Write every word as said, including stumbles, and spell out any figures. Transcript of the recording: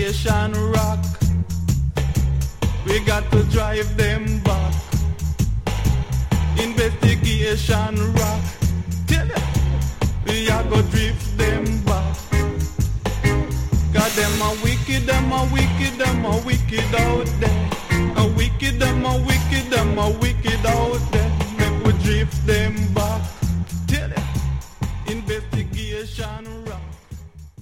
Investigation rock. We got to drive them back. Investigation rock. Tell ya, we are go drift them back. God, them a wicked, them a wicked, them a wicked out there. A wicked, them a wicked, them a wicked out there. Make we drift them back.